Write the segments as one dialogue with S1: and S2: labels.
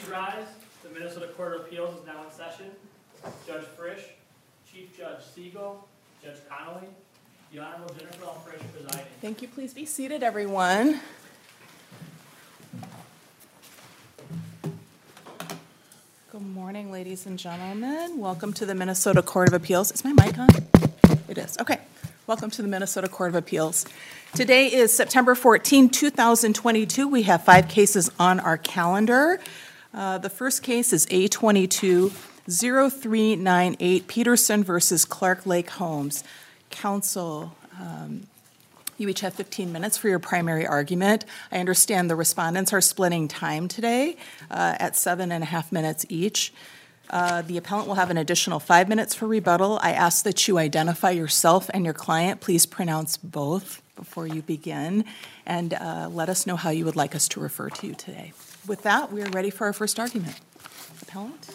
S1: Please rise. The Minnesota Court of Appeals is now in session. Judge Frisch, Chief Judge Siegel, Judge Connolly, the Honorable Jennifer L. Frisch presiding.
S2: Thank you. Please be seated, everyone. Good morning, ladies and gentlemen. Welcome to the Minnesota Court of Appeals. Is my mic on? It is. Okay. Welcome to the Minnesota Court of Appeals. Today is September 14, 2022. We have 5 cases on our calendar. The first case is A22-0398, Peterson versus Clark Lake Homes. Counsel, you each have 15 minutes for your primary argument. I understand the respondents are splitting time today at 7.5 minutes each. The appellant will have an additional 5 minutes for rebuttal. I ask that you identify yourself and your client. Please pronounce both before you begin, and let us know how you would like us to refer to you today. With that, we are ready for our first argument. Appellant?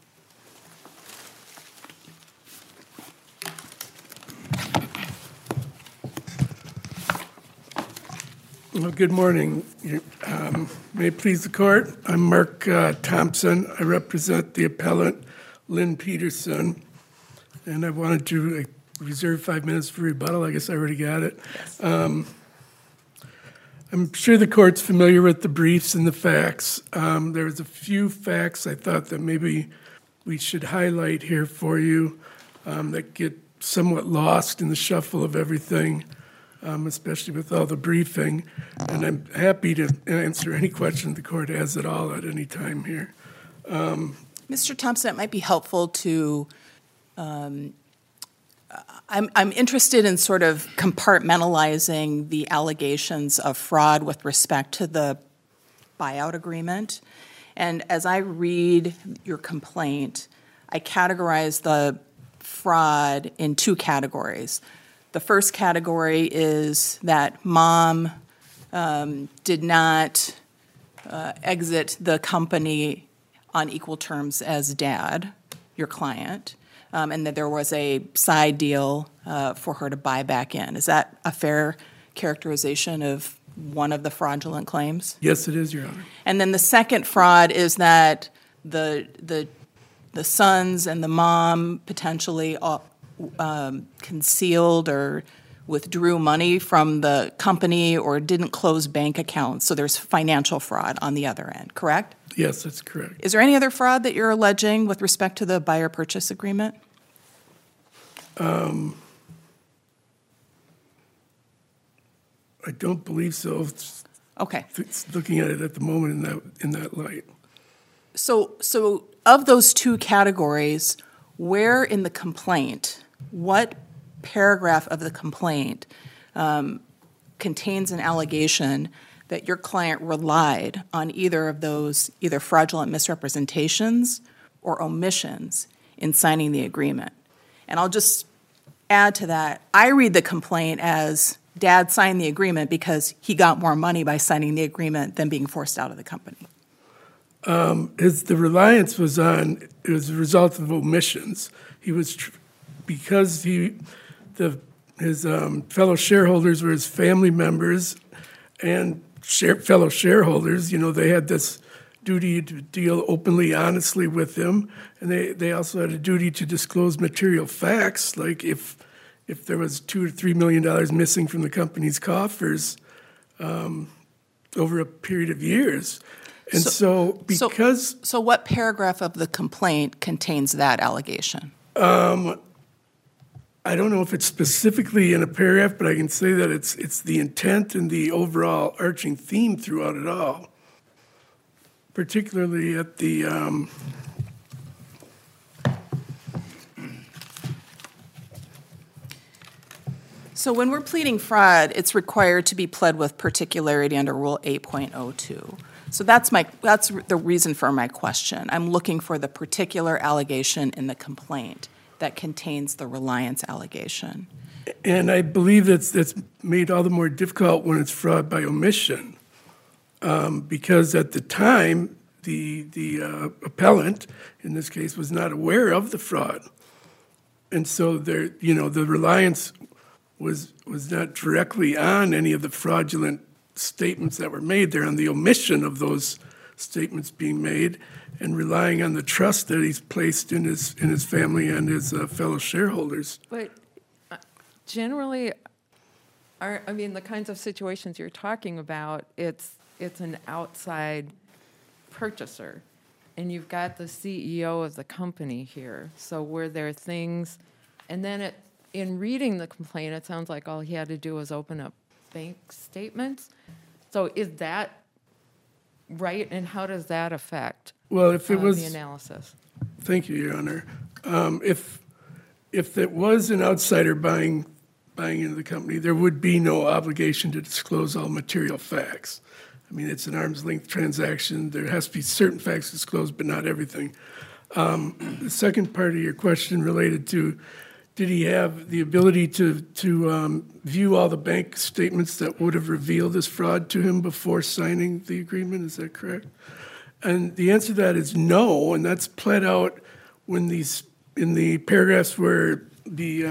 S3: Well, good morning. May it please the court. I'm Mark Thompson. I represent the appellant, Lynn Peterson, and I wanted to reserve 5 minutes for rebuttal. I guess I already got it.
S2: Yes.
S3: I'm sure the court's familiar with the briefs and the facts. There was a few facts I thought that maybe we should highlight here for you that get somewhat lost in the shuffle of everything. Especially with all the briefing, and I'm happy to answer any question the court has at all at any time here.
S2: Mr. Thompson, it might be helpful to, I'm interested in sort of compartmentalizing the allegations of fraud with respect to the buyout agreement. And as I read your complaint, I categorize the fraud in 2 categories. The first category is that mom did not exit the company on equal terms as dad, your client, and that there was a side deal for her to buy back in. Is that a fair characterization of one of the fraudulent claims?
S3: Yes, it is, Your Honor.
S2: And then the second fraud is that the sons and the mom potentially concealed or withdrew money from the company or didn't close bank accounts. So there's financial fraud on the other end, correct?
S3: Yes, that's correct.
S2: Is there any other fraud that you're alleging with respect to the buyer-purchase agreement?
S3: I don't believe so.
S2: Okay.
S3: Looking at it at the moment in that light.
S2: So of those 2 categories, where in the complaint, what paragraph of the complaint contains an allegation that your client relied on either of those, either fraudulent misrepresentations or omissions in signing the agreement? And I'll just add to that, I read the complaint as dad signed the agreement because he got more money by signing the agreement than being forced out of the company.
S3: The reliance was on, it was a result of omissions. He was, because his fellow shareholders were his family members and fellow shareholders, you know, they had this duty to deal openly, honestly with him, and they also had a duty to disclose material facts, like if there was $2 or $3 million missing from the company's coffers over a period of years. And so
S2: what paragraph of the complaint contains that allegation?
S3: I don't know if it's specifically in a paragraph, but I can say that it's the intent and the overall arching theme throughout it all, particularly at the
S2: So when we're pleading fraud, it's required to be pled with particularity under Rule 8.02. So that's the reason for my question. I'm looking for the particular allegation in the complaint that contains the reliance allegation.
S3: And I believe that's made all the more difficult when it's fraud by omission, because at the time, the appellant, in this case, was not aware of the fraud. And so the reliance was not directly on any of the fraudulent statements that were made there, on the omission of those statements being made and relying on the trust that he's placed in his family and his fellow shareholders.
S4: But generally, the kinds of situations you're talking about, it's an outside purchaser, and you've got the CEO of the company here. So were there things, and then in reading the complaint, it sounds like all he had to do was open up bank statements. So is that right, and how does that affect
S3: Well, if it was
S4: the analysis?
S3: Thank you, Your Honor. If it was an outsider buying into the company, there would be no obligation to disclose all material facts. I mean, it's an arm's length transaction. There has to be certain facts disclosed, but not everything. The second part of your question related to, did he have the ability to view all the bank statements that would have revealed this fraud to him before signing the agreement? Is that correct? And the answer to that is no, and that's pled out when in the paragraphs where the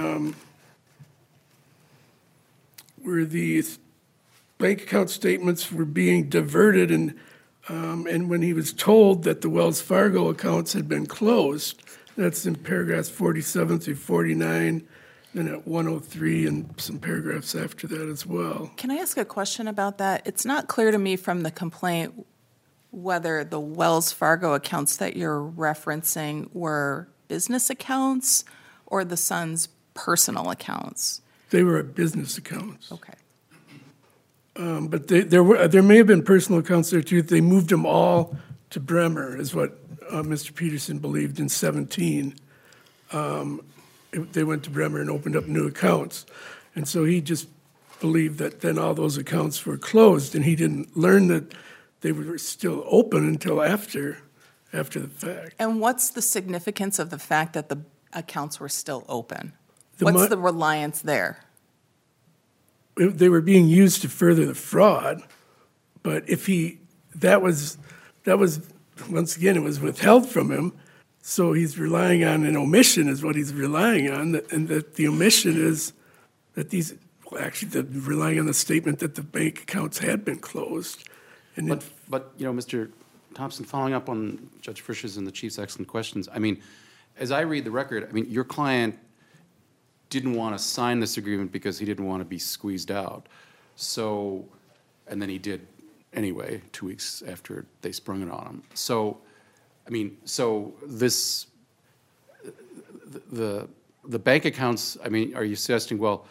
S3: bank account statements were being diverted, and when he was told that the Wells Fargo accounts had been closed. That's in paragraphs 47 through 49, then at 103 and some paragraphs after that as well.
S2: Can I ask a question about that? It's not clear to me from the complaint whether the Wells Fargo accounts that you're referencing were business accounts or the son's personal accounts.
S3: They were business accounts.
S2: Okay.
S3: But there may have been personal accounts there too. They moved them all to Bremer, is what Mr. Peterson believed in 2017. They went to Bremer and opened up new accounts. And so he just believed that then all those accounts were closed, and he didn't learn that they were still open until after the fact.
S2: And what's the significance of the fact that the accounts were still open?
S3: The
S2: What's the reliance there?
S3: They were being used to further the fraud, but that was once again, it was withheld from him, so he's relying on an omission is what he's relying on, and that the omission is that relying on the statement that the bank accounts had been closed. And
S5: But Mr. Thompson, following up on Judge Frisch's and the Chief's excellent questions, I mean, as I read the record, I mean, your client didn't want to sign this agreement because he didn't want to be squeezed out. So, and then he did anyway, 2 weeks after they sprung it on him. So, I mean, the bank accounts, I mean, are you suggesting, well,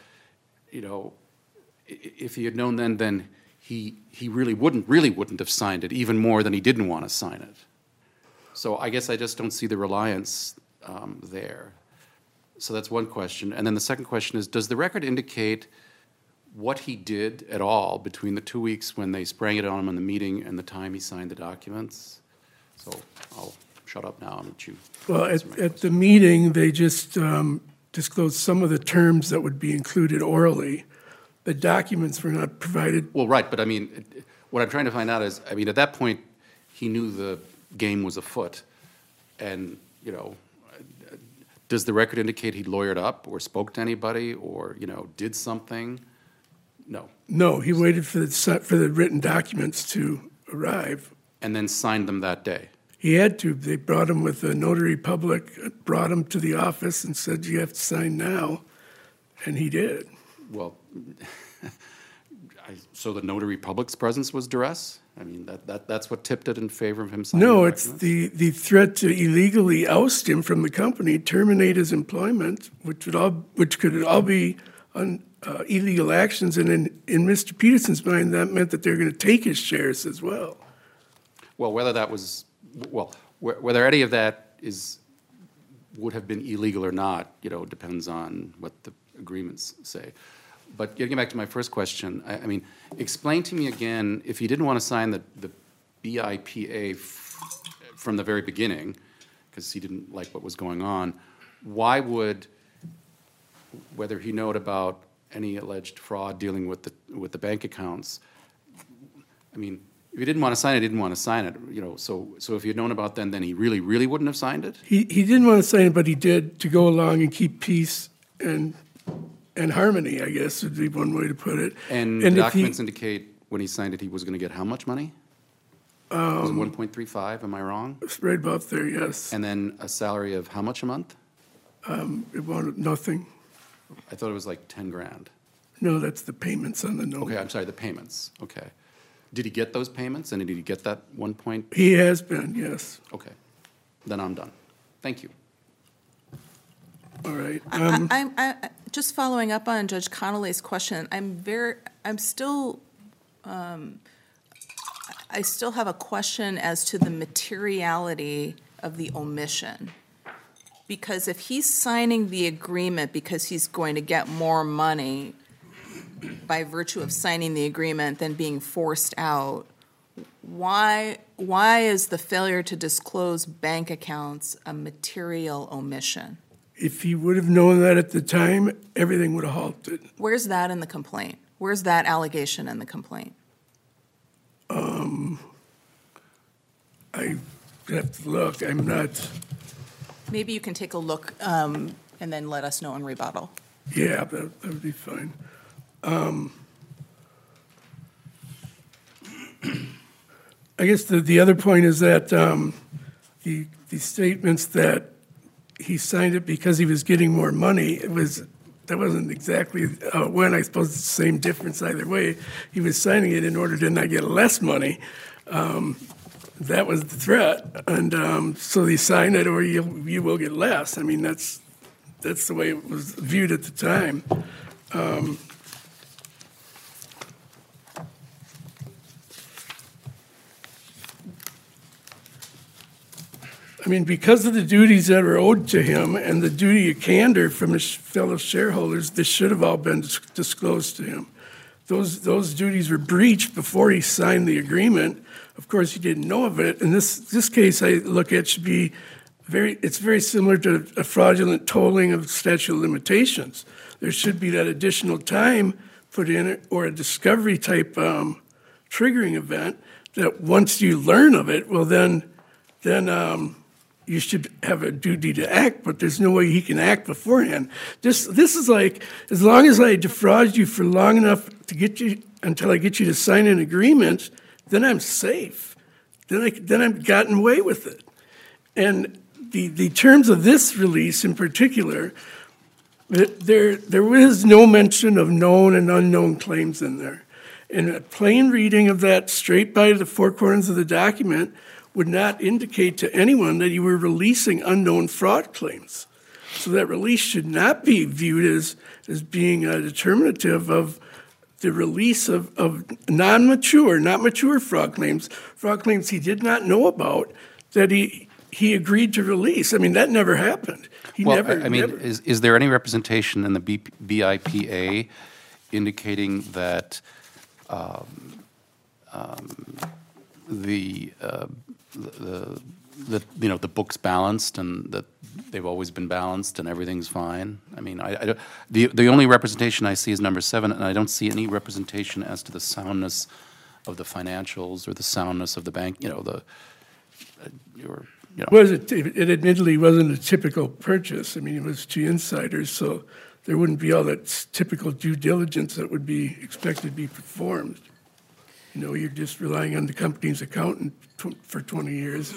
S5: if he had known then he really wouldn't have signed it, even more than he didn't want to sign it. So I guess I just don't see the reliance there. So that's one question. And then the second question is, does the record indicate what he did at all between the 2 weeks when they sprang it on him in the meeting and the time he signed the documents? So I'll shut up now and let you.
S3: Well, at the meeting, they just disclosed some of the terms that would be included orally. The documents were not provided.
S5: Well, right, but I mean, what I'm trying to find out is, I mean, at that point, he knew the game was afoot. And, does the record indicate he lawyered up or spoke to anybody or, did something? No.
S3: No, he waited for the written documents to arrive.
S5: And then signed them that day?
S3: He had to. They brought him with a notary public, brought him to the office and said, you have to sign now. And he did.
S5: Well, so the notary public's presence was duress? I mean, that's what tipped it in favor of him signing
S3: No,
S5: the
S3: it's
S5: documents?
S3: the threat to illegally oust him from the company, terminate his employment, which could all be illegal actions. And in Mr. Peterson's mind, that meant that they're going to take his shares as well.
S5: Well, whether any of that would have been illegal or not, depends on what the agreements say. But getting back to my first question, I mean, explain to me again, if he didn't want to sign the BIPA from the very beginning, because he didn't like what was going on, why would, whether he knowed about any alleged fraud dealing with the bank accounts, I mean, if he didn't want to sign it, he didn't want to sign it. So if he had known about then he really, really wouldn't have signed it?
S3: He didn't want to sign it, but he did to go along and keep peace and harmony, I guess, would be one way to put it.
S5: And the documents indicate when he signed it, he was going to get how much money? Was it 1.35, am I wrong?
S3: It's right about there, yes.
S5: And then a salary of how much a month?
S3: It wanted nothing.
S5: I thought it was like 10 grand.
S3: No, that's the payments on the note.
S5: Okay, I'm sorry, the payments, okay. Did he get those payments, and did he get that 1 point?
S3: He has been, yes.
S5: Okay, then I'm done. Thank you.
S3: All right.
S2: Just following up on Judge Connolly's question, I still have a question as to the materiality of the omission. Because if he's signing the agreement because he's going to get more money by virtue of signing the agreement than being forced out, why is the failure to disclose bank accounts a material omission?
S3: If he would have known that at the time, everything would have halted.
S2: Where's that in the complaint? Where's that allegation in the complaint?
S3: I have to look. I'm not,
S2: Maybe you can take a look and then let us know in rebuttal.
S3: yeah, that would be fine. I guess the other point is that the statements that he signed it because he was getting more money, that wasn't exactly when. I suppose it's the same difference either way. He was signing it in order to not get less money. That was the threat, and so he signed it, or you will get less. I mean, that's the way it was viewed at the time. I mean, because of the duties that are owed to him and the duty of candor from his fellow shareholders, this should have all been disclosed to him. Those duties were breached before he signed the agreement. Of course, he didn't know of it. In this case, I look at should be it's very similar to a fraudulent tolling of statute of limitations. There should be that additional time put in it, or a discovery type triggering event that once you learn of it, well, then you should have a duty to act, but there's no way he can act beforehand. This is like, as long as I defraud you for long enough to get you, until I get you to sign an agreement, then I'm safe. Then I've gotten away with it. And the terms of this release in particular, there was no mention of known and unknown claims in there. And a plain reading of that straight by the four corners of the document would not indicate to anyone that you were releasing unknown fraud claims. So that release should not be viewed as being determinative of the release of not mature fraud claims he did not know about, that he agreed to release. I mean, that never happened.
S5: Is there any representation in the BIPA indicating that the book's balanced and that they've always been balanced and everything's fine? I mean, the only representation I see is number 7, and I don't see any representation as to the soundness of the financials or the soundness of the bank.
S3: Well, it admittedly wasn't a typical purchase. I mean, it was to insiders, so there wouldn't be all that typical due diligence that would be expected to be performed. You're just relying on the company's accountant for 20 years.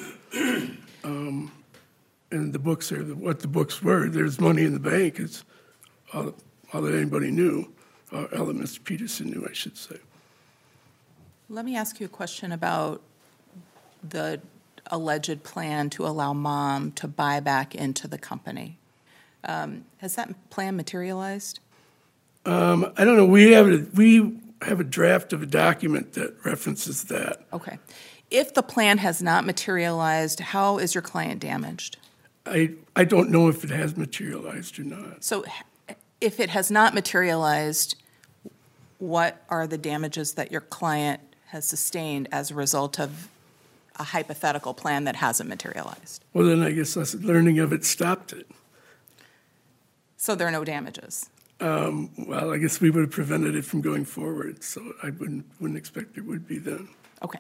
S3: And the books are what the books were. There's money in the bank. It's all that anybody knew, all that Mr. Peterson knew, I should say.
S2: Let me ask you a question about the alleged plan to allow Mom to buy back into the company. Has that plan materialized?
S3: I don't know. We have a draft of a document that references that.
S2: Okay. If the plan has not materialized, how is your client damaged?
S3: I don't know if it has materialized or not.
S2: So if it has not materialized, what are the damages that your client has sustained as a result of a hypothetical plan that hasn't materialized?
S3: Well, then I guess us learning of it stopped it.
S2: So there are no damages?
S3: Well, I guess we would have prevented it from going forward, so I wouldn't expect there would be then.
S2: Okay.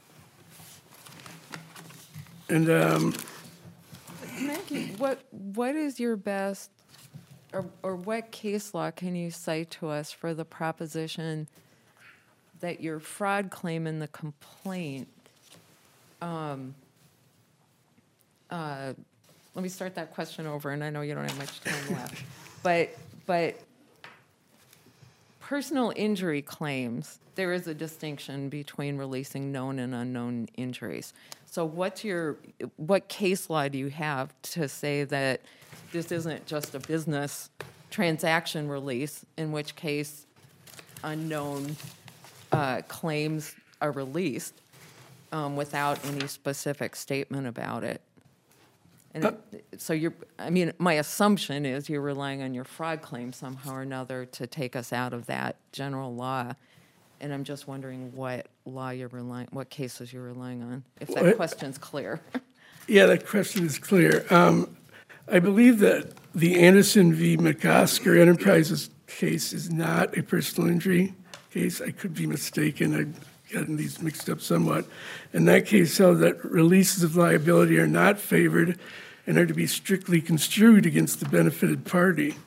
S3: And
S4: Maggie, what is your best, or what case law can you cite to us for the proposition that your fraud claim in the complaint let me start that question over, and I know you don't have much time left. But personal injury claims, there is a distinction between releasing known and unknown injuries. So what case law do you have to say that this isn't just a business transaction release, in which case unknown claims are released without any specific statement about it? And so my assumption is you're relying on your fraud claim somehow or another to take us out of that general law. And I'm just wondering what cases you're relying on, if that question's clear.
S3: Yeah, that question is clear. I believe that the Anderson v. McOsker Enterprises case is not a personal injury case. I could be mistaken. I've gotten these mixed up somewhat. And that case held that releases of liability are not favored and are to be strictly construed against the benefited party.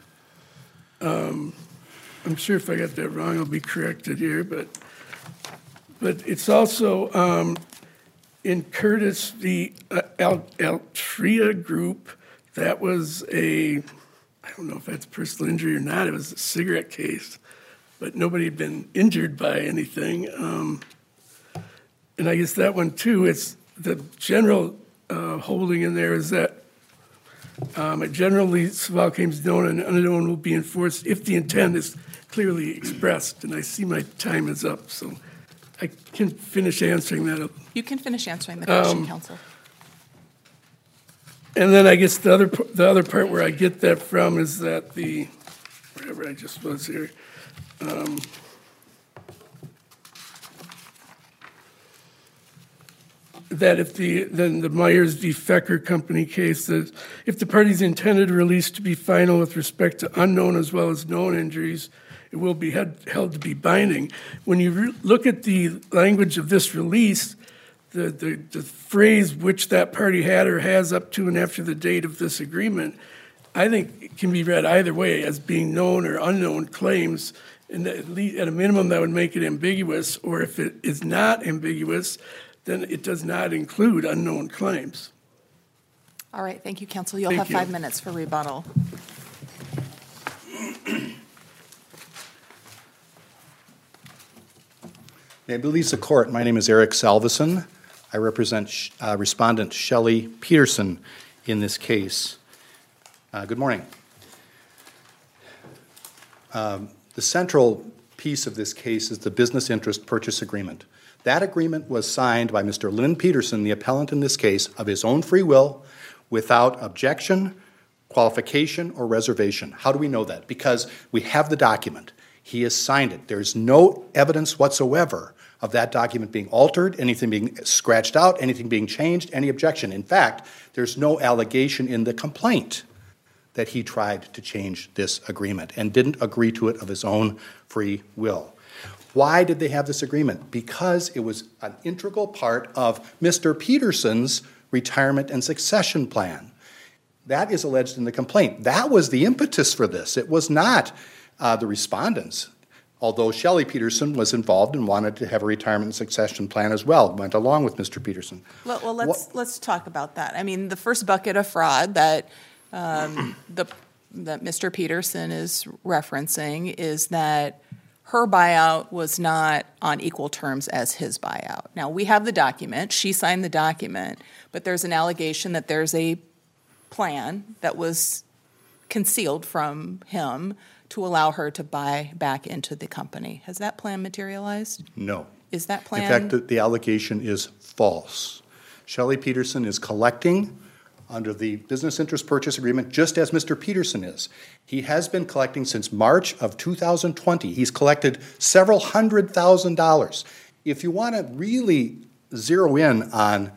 S3: I'm sure if I got that wrong, I'll be corrected here, but it's also in Curtis v. Altria Group. That was I don't know if that's personal injury or not. It was a cigarette case, but nobody had been injured by anything. And I guess that one too, it's the general holding in there is that a general release of all claims known and unknown will be enforced if the intent is clearly expressed. And I see my time is up, so I can finish answering that.
S2: You can finish answering the question, counsel.
S3: And then I guess the other part where I get that from is that wherever I just was here, that if the Myers v. Fecker Company case, that if the party's intended release to be final with respect to unknown as well as known injuries, it will be held to be binding. When you look at the language of this release, the phrase which that party had or has up to and after the date of this agreement, I think it can be read either way as being known or unknown claims, and at a minimum that would make it ambiguous, or if it is not ambiguous, then it does not include unknown claims.
S2: All right, thank you, counsel. You'll have 5 minutes for rebuttal.
S6: May it please the court, my name is Eric Salveson. I represent respondent Shelley Peterson in this case. Good morning. The central piece of this case is the business interest purchase agreement. That agreement was signed by Mr. Lynn Peterson, the appellant in this case, of his own free will, without objection, qualification, or reservation. How do we know that? Because we have the document. He has signed it. There's no evidence whatsoever of that document being altered, anything being scratched out, anything being changed, any objection. In fact, there's no allegation in the complaint that he tried to change this agreement and didn't agree to it of his own free will. Why did they have this agreement? Because it was an integral part of Mr. Peterson's retirement and succession plan. That is alleged in the complaint. That was the impetus for this. It was not the respondents, although Shelley Peterson was involved and wanted to have a retirement and succession plan as well, went along with Mr. Peterson.
S2: Well, let's talk about that. I mean, the first bucket of fraud that that Mr. Peterson is referencing is that her buyout was not on equal terms as his buyout. Now, we have the document. She signed the document, but there's an allegation that there's a plan that was concealed from him to allow her to buy back into the company. Has that plan materialized?
S6: No.
S2: Is that plan?
S6: In fact, the allegation is false. Shelley Peterson is collecting under the business interest purchase agreement, just as Mr. Peterson is. He has been collecting since March of 2020. He's collected several $100,000. If you want to really zero in on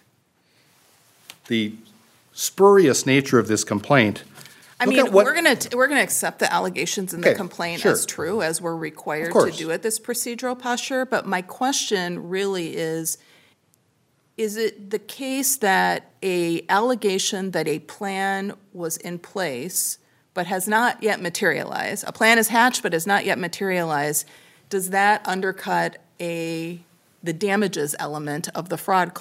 S6: the spurious nature of this complaint,
S2: I mean, we're gonna accept the allegations in the complaint as true, as we're required to do at this procedural posture. But my question really is it the case that a allegation that a plan was in place but has not yet materialized, a plan is hatched but has not yet materialized, does that undercut the damages element of the fraud claim?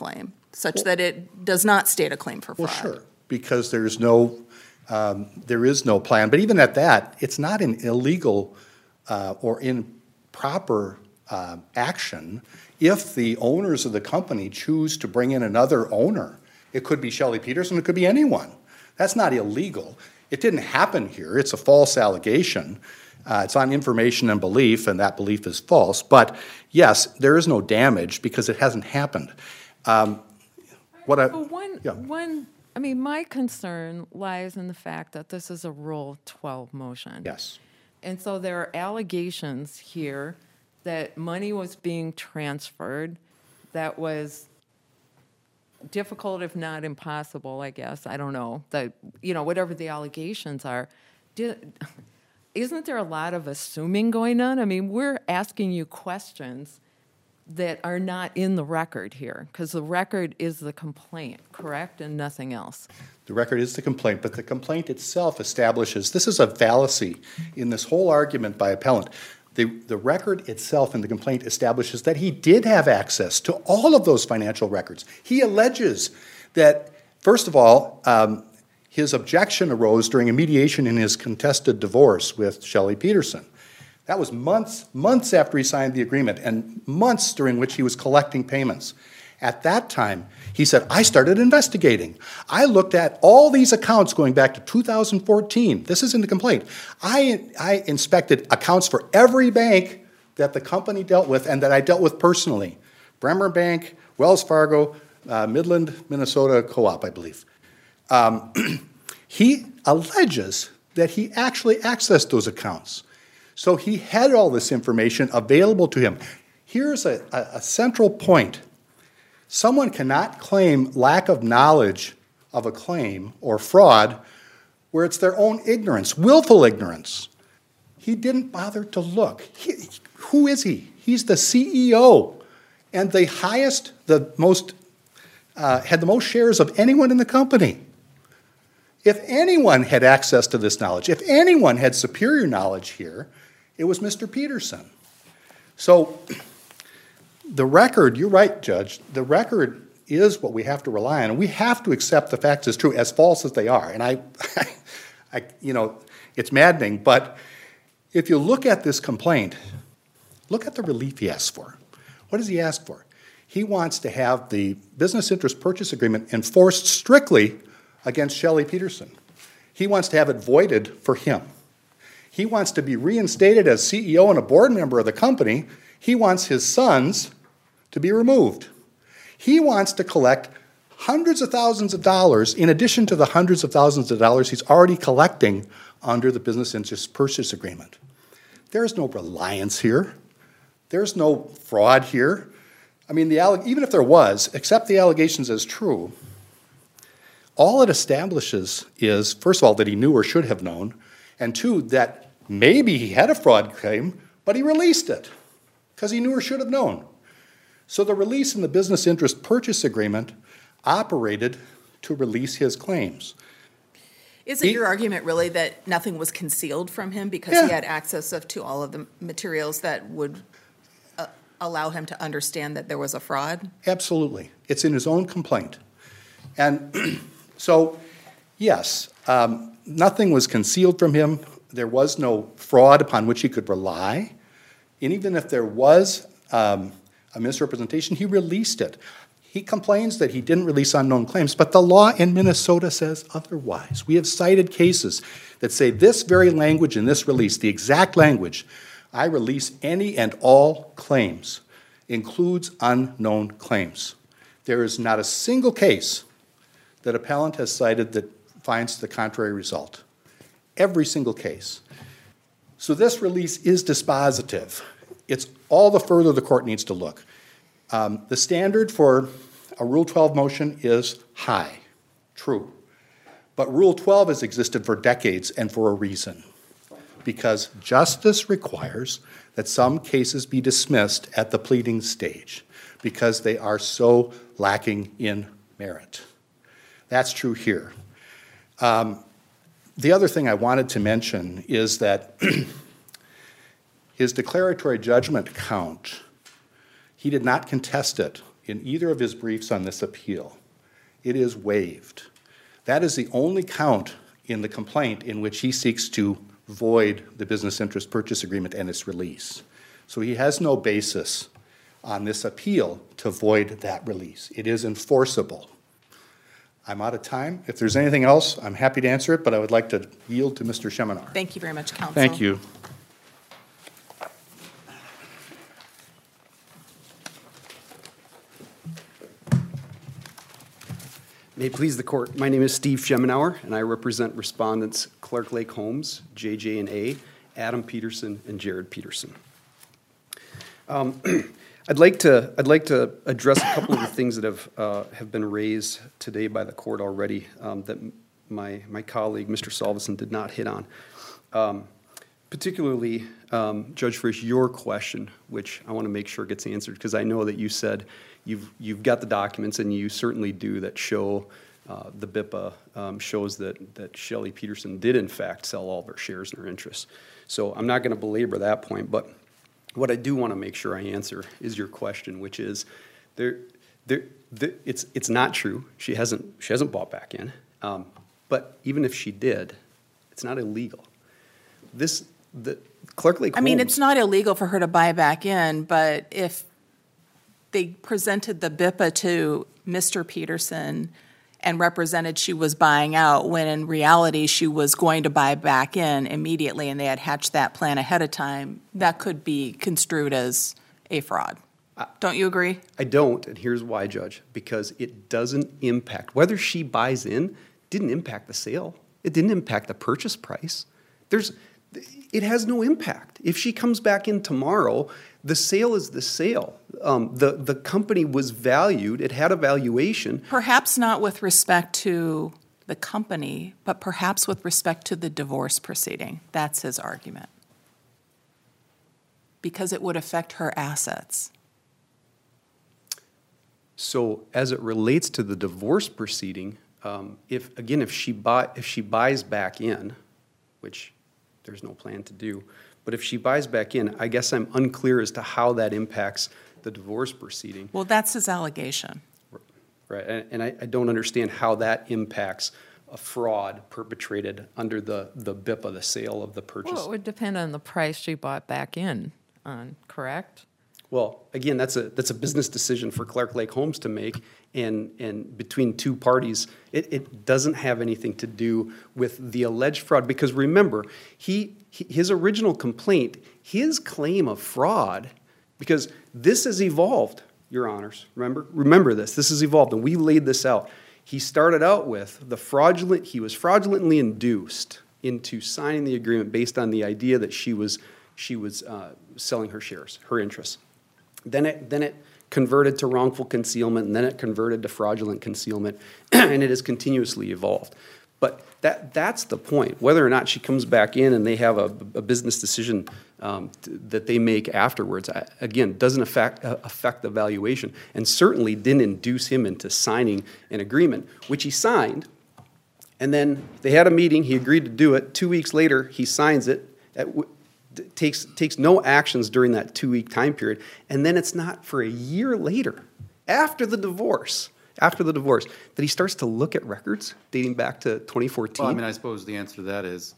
S2: such that it does not state a claim for
S6: Well,
S2: fraud?
S6: sure, because there is no plan. But even at that, it's not an illegal or improper action if the owners of the company choose to bring in another owner. It could be Shelley Peterson, it could be anyone. That's not illegal. It didn't happen here. It's a false allegation. It's on information and belief, and that belief is false. But yes, there is no damage because it hasn't happened.
S4: But
S6: Yeah.
S4: I mean, my concern lies in the fact that this is a Rule 12 motion.
S6: Yes.
S4: And so there are allegations here that money was being transferred that was difficult, if not impossible, I guess. I don't know. Whatever the allegations are. Isn't there a lot of assuming going on? I mean, we're asking you questions that are not in the record here, because the record is the complaint, correct, and nothing else.
S6: The record is the complaint, but the complaint itself establishes, this is a fallacy in this whole argument by appellant. The record itself in the complaint establishes that he did have access to all of those financial records. He alleges that, first of all, his objection arose during a mediation in his contested divorce with Shelley Peterson. That was months after he signed the agreement, and months during which he was collecting payments. At that time, he said, I started investigating. I looked at all these accounts going back to 2014. This is in the complaint. I inspected accounts for every bank that the company dealt with and that I dealt with personally. Bremer Bank, Wells Fargo, Midland, Minnesota Co-op, I believe. He alleges that he actually accessed those accounts. So he had all this information available to him. Here's a central point. Someone cannot claim lack of knowledge of a claim or fraud where it's their own ignorance, willful ignorance. He didn't bother to look. Who is he? He's the CEO and the highest, had the most shares of anyone in the company. If anyone had access to this knowledge, if anyone had superior knowledge here, it was Mr. Peterson. So the record, you're right, Judge, the record is what we have to rely on, and we have to accept the facts as true, as false as they are. And it's maddening, but if you look at this complaint, look at the relief he asks for. What does he ask for? He wants to have the business interest purchase agreement enforced strictly against Shelley Peterson. He wants to have it voided for him. He wants to be reinstated as CEO and a board member of the company. He wants his sons to be removed. He wants to collect hundreds of thousands of dollars in addition to the hundreds of thousands of dollars he's already collecting under the business interest purchase agreement. There's no reliance here. There's no fraud here. I mean, even if there was, accept the allegations as true, all it establishes is, first of all, that he knew or should have known, and two, that maybe he had a fraud claim, but he released it because he knew or should have known. So the release in the business interest purchase agreement operated to release his claims.
S2: Is it your argument really that nothing was concealed from him because he had access to all of the materials that would allow him to understand that there was a fraud?
S6: Absolutely. It's in his own complaint. And so, yes, nothing was concealed from him. There was no fraud upon which he could rely. And even if there was a misrepresentation, he released it. He complains that he didn't release unknown claims, but the law in Minnesota says otherwise. We have cited cases that say this very language in this release, the exact language, I release any and all claims, includes unknown claims. There is not a single case that appellant has cited that finds the contrary result. Every single case. So this release is dispositive. It's all the further the court needs to look. The standard for a Rule 12 motion is high, true. But Rule 12 has existed for decades and for a reason. Because justice requires that some cases be dismissed at the pleading stage because they are so lacking in merit. That's true here. The other thing I wanted to mention is that his declaratory judgment count, he did not contest it in either of his briefs on this appeal. It is waived. That is the only count in the complaint in which he seeks to void the business interest purchase agreement and its release. So he has no basis on this appeal to void that release. It is enforceable. I'm out of time. If there's anything else, I'm happy to answer it, but I would like to yield to Mr. Schemenauer.
S2: Thank you very much, counsel.
S6: Thank you.
S7: May it please the court, my name is Steve Schemenauer, and I represent respondents Clark Lake Homes, JJ and A, Adam Peterson, and Jared Peterson. I'd like to address a couple of the things that have been raised today by the court already that my colleague, Mr. Salveson, did not hit on. Particularly, Judge Frisch, your question, which I want to make sure gets answered, because I know that you said you've got the documents, and you certainly do, that show the BIPA shows that Shelley Peterson did in fact sell all of her shares and her interests. So I'm not going to belabor that point, but what I do want to make sure I answer is your question, which is it's not true. She hasn't bought back in, but even if she did, it's not illegal. The Clark Lake Homes,
S2: I mean, it's not illegal for her to buy back in, but if they presented the BIPA to Mr. Peterson and represented she was buying out, when in reality she was going to buy back in immediately, and they had hatched that plan ahead of time, that could be construed as a fraud. Don't you agree?
S7: I don't, and here's why, Judge. Because it doesn't impact. Whether she buys in didn't impact the sale. It didn't impact the purchase price. It has no impact. If she comes back in tomorrow, the sale is the sale. The company was valued. It had a valuation.
S2: Perhaps not with respect to the company, but perhaps with respect to the divorce proceeding. That's his argument. Because it would affect her assets.
S7: So as it relates to the divorce proceeding, if she buys back in, which there's no plan to do, but if she buys back in, I guess I'm unclear as to how that impacts the divorce proceeding.
S2: Well, that's his allegation.
S7: Right, and I don't understand how that impacts a fraud perpetrated under the BIPA, the sale of the purchase.
S4: Well, it would depend on the price she bought back in on, correct?
S7: Well, again, that's a business decision for Clark Lake Homes to make, and between two parties, it doesn't have anything to do with the alleged fraud. Because remember, his original complaint, his claim of fraud, because this has evolved, Your Honors. Remember this. This has evolved, and we laid this out. He started out with he was fraudulently induced into signing the agreement based on the idea that she was selling her shares, her interests. Then it converted to wrongful concealment, and then it converted to fraudulent concealment, and it has continuously evolved. But that's the point. Whether or not she comes back in and they have a business decision that they make afterwards, again, doesn't affect the valuation, and certainly didn't induce him into signing an agreement, which he signed. And then they had a meeting. He agreed to do it. 2 weeks later, he signs it. Takes no actions during that 2-week time period, and then it's not for a year later, after the divorce, that he starts to look at records dating back to 2014.
S5: Well, I mean, I suppose the answer to that is,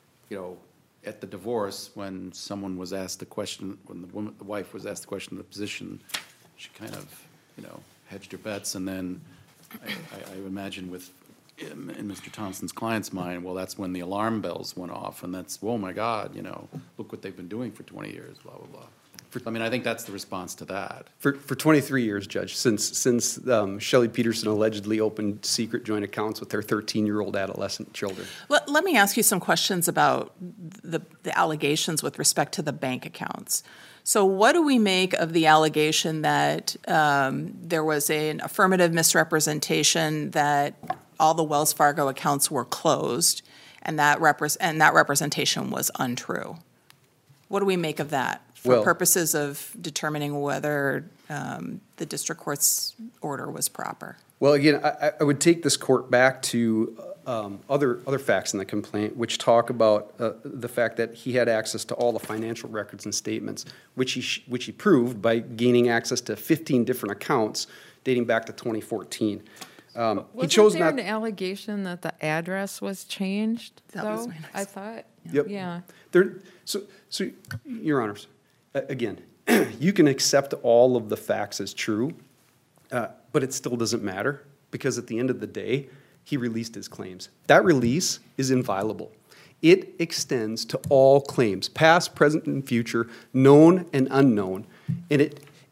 S5: at the divorce, when someone was asked the question, when the wife was asked the question of the position, she kind of, hedged her bets, and then I imagine in Mr. Thompson's client's mind, well, that's when the alarm bells went off, and that's, oh my God, look what they've been doing for 20 years, blah, blah, blah. I mean, I think that's the response to that.
S7: For 23 years, Judge, since Shelley Peterson allegedly opened secret joint accounts with their 13-year-old adolescent children.
S2: Let me ask you some questions about the allegations with respect to the bank accounts. So what do we make of the allegation that there was an affirmative misrepresentation that all the Wells Fargo accounts were closed, and that representation was untrue? What do we make of that for purposes of determining whether the district court's order was proper?
S7: Well, again, I would take this court back to other facts in the complaint, which talk about the fact that he had access to all the financial records and statements, which he proved by gaining access to 15 different accounts dating back to 2014. He
S4: Wasn't
S7: chose
S4: there
S7: not.
S4: an allegation that the address was changed,
S2: That was
S4: though?
S2: my next-
S4: I thought.
S7: Yep.
S4: Yeah.
S7: So, Your Honors, again, you can accept all of the facts as true, but it still doesn't matter, because at the end of the day, he released his claims. That release is inviolable. It extends to all claims, past, present, and future, known and unknown. And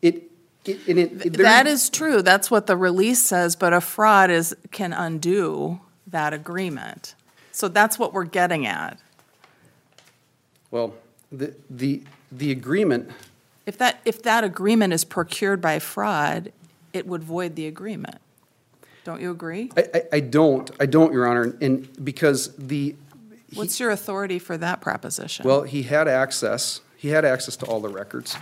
S2: That is true, that's what the release says, but a fraud can undo that agreement. So that's what we're getting at.
S7: Well, the agreement,
S2: If that agreement is procured by fraud, it would void the agreement. Don't you agree?
S7: I don't, Your Honor, and because
S2: What's your authority for that proposition?
S7: well, he had access to all the records.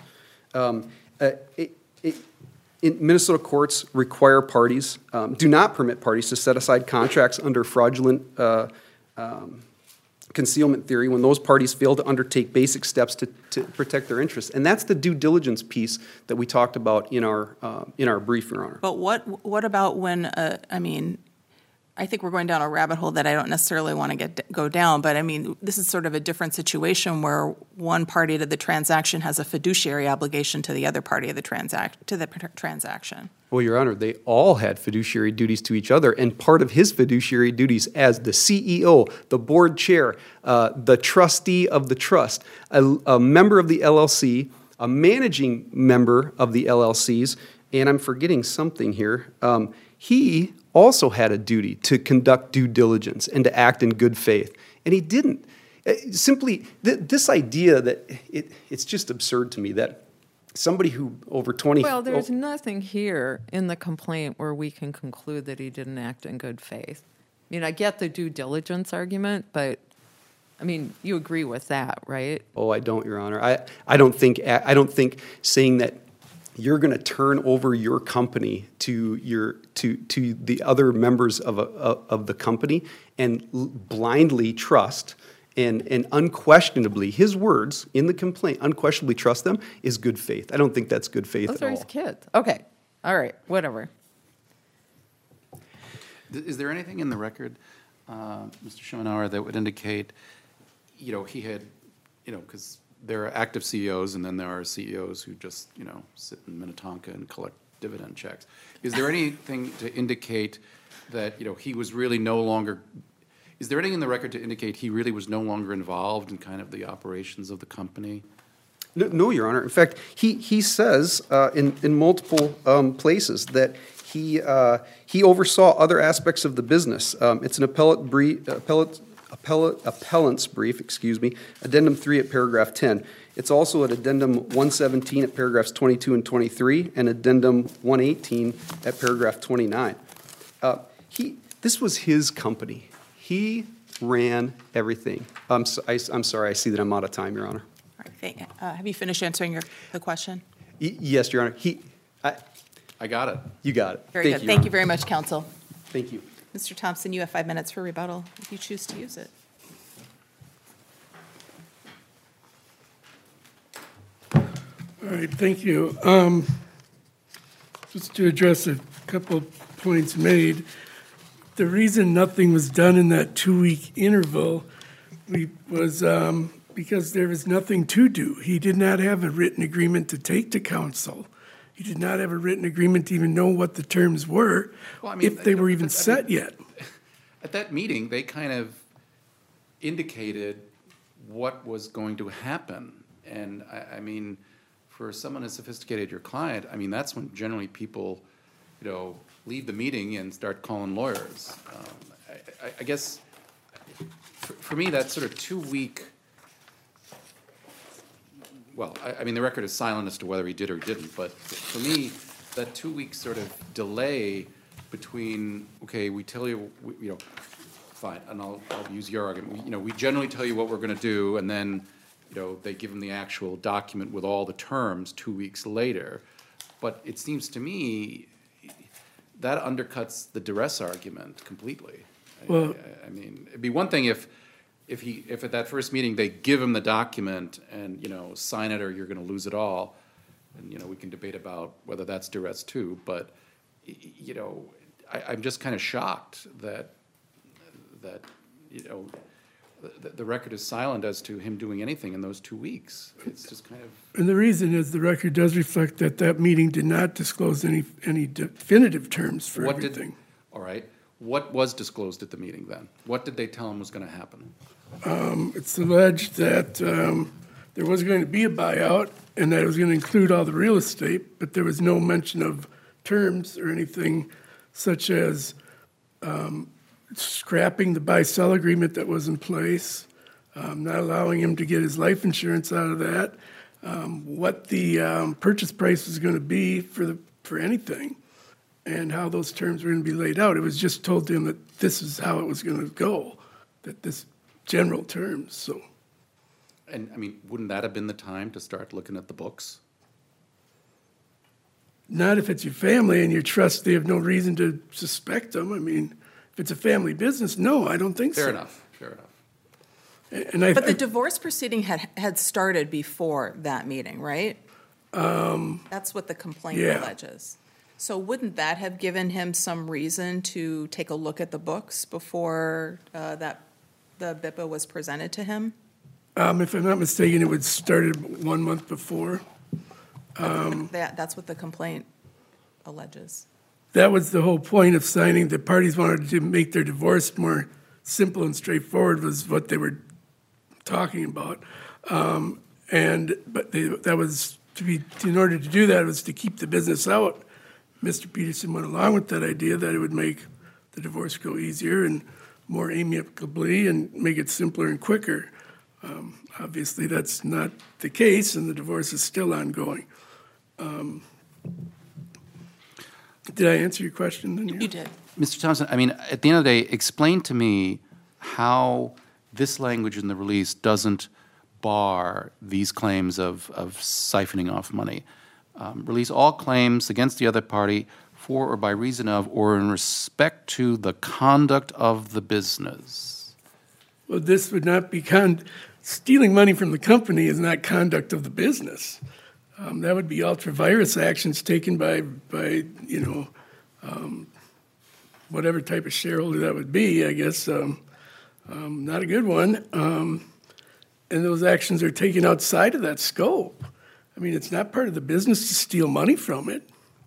S7: Minnesota courts require parties, do not permit parties to set aside contracts under fraudulent concealment theory when those parties fail to undertake basic steps to protect their interests. And that's the due diligence piece that we talked about in our brief, Your Honor.
S2: But what about when, I think we're going down a rabbit hole that I don't necessarily want to go down, but I mean, this is sort of a different situation where one party to the transaction has a fiduciary obligation to the other party of the transaction.
S7: Well, Your Honor, they all had fiduciary duties to each other, and part of his fiduciary duties as the CEO, the board chair, the trustee of the trust, a member of the LLC, a managing member of the LLCs, and I'm forgetting something here, he also had a duty to conduct due diligence and to act in good faith, and he didn't. Simply, this idea that it's just absurd to me that somebody who over 20...
S4: Well, there's nothing here in the complaint where we can conclude that he didn't act in good faith. I mean, I get the due diligence argument, but, I mean, you agree with that, right?
S7: Oh, I don't, Your Honor. I don't think saying that you're going to turn over your company to the other members of the company and blindly trust and unquestionably, his words in the complaint, unquestionably trust them, is good faith. I don't think that's good faith
S4: Those
S7: at
S4: are
S7: all.
S4: his kids. Okay. All right. Whatever.
S5: Is there anything in the record, Mr. Schoenauer, that would indicate, he had, because there are active CEOs and then there are CEOs who just, sit in Minnetonka and collect dividend checks. Is there anything to indicate that, he was really no longer, is there anything in the record to indicate he really was no longer involved in kind of the operations of the company?
S7: No, Your Honor. In fact, he says in multiple places that he oversaw other aspects of the business. It's an appellant's brief, addendum 3 at paragraph 10. It's also at addendum 117 at paragraphs 22 and 23, and addendum 118 at paragraph 29. This was his company. He ran everything. I'm sorry, I see that I'm out of time, Your Honor.
S2: All right, have you finished answering the question?
S7: Yes, Your Honor.
S5: I got it.
S7: You got it.
S2: Very good. Thank you very much, counsel.
S7: Thank you.
S2: Mr. Thompson, you have 5 minutes for rebuttal if you choose to use it.
S3: All right, thank you. Just to address a couple points made, the reason nothing was done in that 2-week interval was because there was nothing to do. He did not have a written agreement to take to counsel. He did not have a written agreement to even know what the terms were, if they were even set yet.
S5: At that meeting, they kind of indicated what was going to happen. And I mean, for someone as sophisticated as your client, I mean, that's when generally people, leave the meeting and start calling lawyers. I guess, for me, that sort of 2-week, well, I mean, the record is silent as to whether he did or didn't, but for me, that 2-week sort of delay between, okay, we tell you, fine, and I'll use your argument. We generally tell you what we're going to do, and then, they give them the actual document with all the terms 2 weeks later. But it seems to me that undercuts the duress argument completely.
S3: Well-
S5: I mean, it'd be one thing if at that first meeting, they give him the document and, sign it or you're gonna lose it all. And, we can debate about whether that's duress too, but, I'm just kind of shocked that, the record is silent as to him doing anything in those 2 weeks. It's just kind of.
S3: And the reason is the record does reflect that that meeting did not disclose any definitive terms for
S5: What did,
S3: everything.
S5: all right, what was disclosed at the meeting then? What did they tell him was gonna happen?
S3: It's alleged that there was going to be a buyout and that it was going to include all the real estate, but there was no mention of terms or anything such as scrapping the buy-sell agreement that was in place, not allowing him to get his life insurance out of that, what the purchase price was going to be for anything, and how those terms were going to be laid out. It was just told to him that this is how it was going to go, that this general terms, so.
S5: And, I mean, wouldn't that have been the time to start looking at the books?
S3: Not if it's your family and you trust they have no reason to suspect them. I mean, if it's a family business, no, I don't think so.
S5: Fair enough.
S3: And I,
S2: But the divorce proceeding had started before that meeting, right? That's what the complaint
S3: yeah.
S2: alleges. So wouldn't that have given him some reason to take a look at the books before the BIPA was presented to him?
S3: if I'm not mistaken, it was started 1 month before.
S2: That's what the complaint alleges.
S3: That was the whole point of signing. The parties wanted to make their divorce more simple and straightforward was what they were talking about. That was in order to do that, was to keep the business out. Mr. Peterson went along with that idea that it would make the divorce go easier and more amicably and make it simpler and quicker. Obviously, that's not the case, and the divorce is still ongoing. Did I answer your question? Then?
S2: You did.
S5: Mr. Thompson, I mean, at the end of the day, explain to me how this language in the release doesn't bar these claims of siphoning off money. Release all claims against the other party for or by reason of or in respect to the conduct of the business.
S3: Well, this would not be stealing money from the company is not conduct of the business. That would be ultra-virus actions taken by whatever type of shareholder that would be, I guess. Not a good one. And those actions are taken outside of that scope. I mean, it's not part of the business to steal money from it.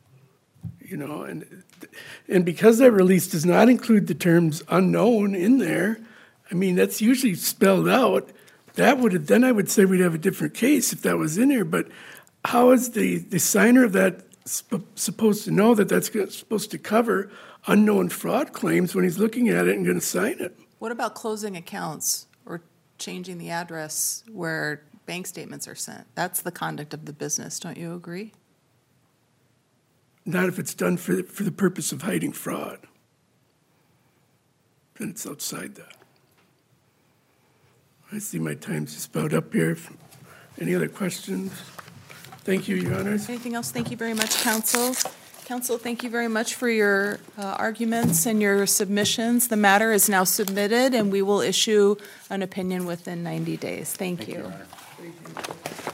S3: And because that release does not include the terms unknown in there, I mean, that's usually spelled out. Then I would say we'd have a different case if that was in there. But how is the signer of that supposed to know that that's supposed to cover unknown fraud claims when he's looking at it and going to sign it?
S2: What about closing accounts or changing the address where bank statements are sent? That's the conduct of the business, don't you agree?
S3: Not if it's done for the purpose of hiding fraud. Then it's outside that. I see my time's just about up here. Any other questions? Thank you, Your Honors.
S2: Anything else? Thank you very much, counsel. Counsel, thank you very much for your arguments and your submissions. The matter is now submitted, and we will issue an opinion within 90 days. Thank you.
S5: Your Honor.